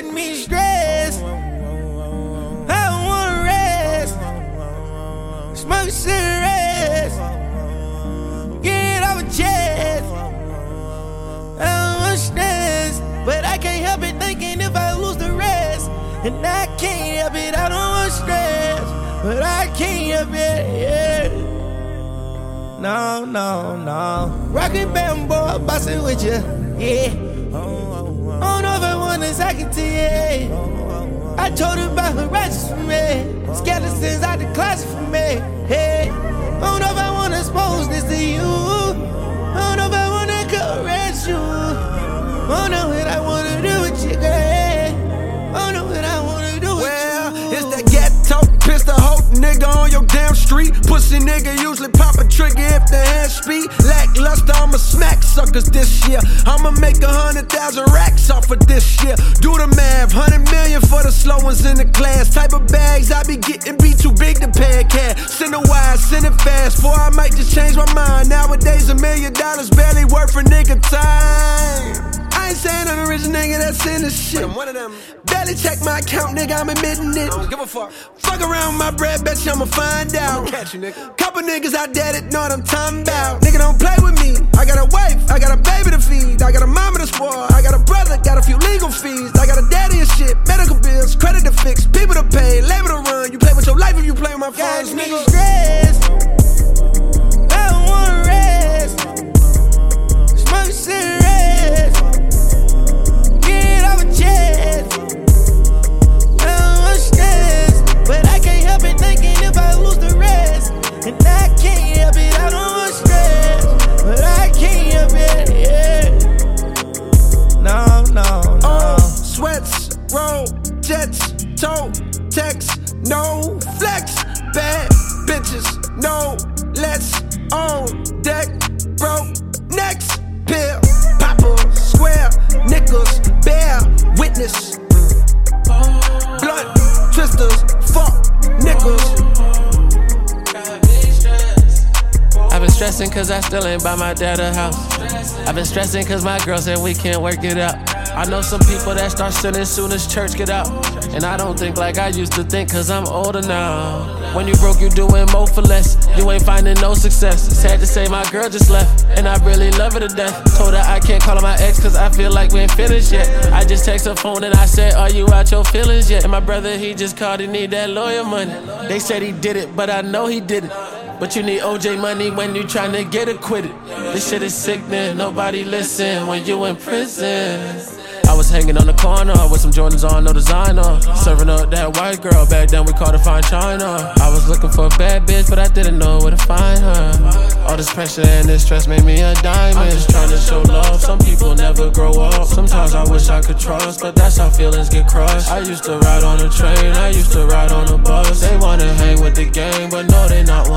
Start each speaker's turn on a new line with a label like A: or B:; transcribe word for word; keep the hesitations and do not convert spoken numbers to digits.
A: got me stressed. I don't wanna rest. Smoke cigarettes. Get it off my chest. I don't want stress, but I can't help it thinking if I lose the rest. And I can't help it, I don't want stress, but I can't help it, yeah. No, no, no. Rockin' bamboo, bustin' with you, yeah. I don't know if I wanna talk it to you, yeah. I told her about her righteous for me. Skeletons out the closet for me, hey. I don't know if I wanna expose this to you. I don't know if I wanna caress you. I don't know what I wanna do with you, girl. I don't know what I wanna do with
B: well,
A: you.
B: Well, it's that ghetto pistol hoe nigga on your damn street. Pussy nigga usually pop a trigger if the hands speed. Lackluster, I'ma smack suckers this year. I'ma make a hundred thousand racks off of this year. Do the math, hundred million for the slow ones in the class. Type of bags I be getting be too big to pay a cash. Send it wide, send it fast, for I might just change my mind. Nowadays a million dollars barely worth a nigga time. I ain't saying I'm the rich nigga that's in this shit. I'm one of them. Barely check my account, nigga, I'm admitting it. I don't give a fuck. Fuck around with my bread, bet you I'ma find out. I'ma catch you, nigga. Couple niggas out there that know what I'm talking about. Nigga, don't play with me. I got a wife, I got a baby to feed. I got a mama to spoil, I got a brother, got a few legal fees. I got a daddy and shit, medical bills, credit to fix, people to pay, labor to run. You play with your life if you play with my phones, nigga.
A: Stress. I don't wanna rest. Smoke cigarettes. Chest. I don't want stress, but I can't help it thinking if I lose the rest. And I can't help it, I don't want stress, but I can't help it, yeah. No, no, no.
B: Oh, sweats, roll, jets, toe, text, no flex. Bad bitches, no, let's on deck, broke, next pill. Papa, square, nickels, bear, witness. Blunt, twisters, fuck, nickels.
C: I've been stressing cause I still ain't by my dad's house. I've been stressing cause my girl said we can't work it out. I know some people that start sinning soon as church get out. And I don't think like I used to think cause I'm older now. When you broke, you doing more for less. You ain't finding no success. Sad to say my girl just left, and I really love her to death. Told her I can't call her my ex cause I feel like we ain't finished yet. I just text her phone and I said, are you out your feelings yet? And my brother, he just called, he need that lawyer money. They said he did it, but I know he didn't. But you need O J money when you tryna get acquitted. This shit is sickening, nobody listen when you in prison. I was hanging on the corner with some Jordans on, no designer. Serving up that white girl, back then we called her fine china. I was looking for a bad bitch, but I didn't know where to find her. All this pressure and this stress made me a diamond. I'm just trying to show love, some people never grow up. Sometimes I wish I could trust, but that's how feelings get crushed. I used to ride on a train, I used to ride on a bus. They wanna hang with the gang, but no, they not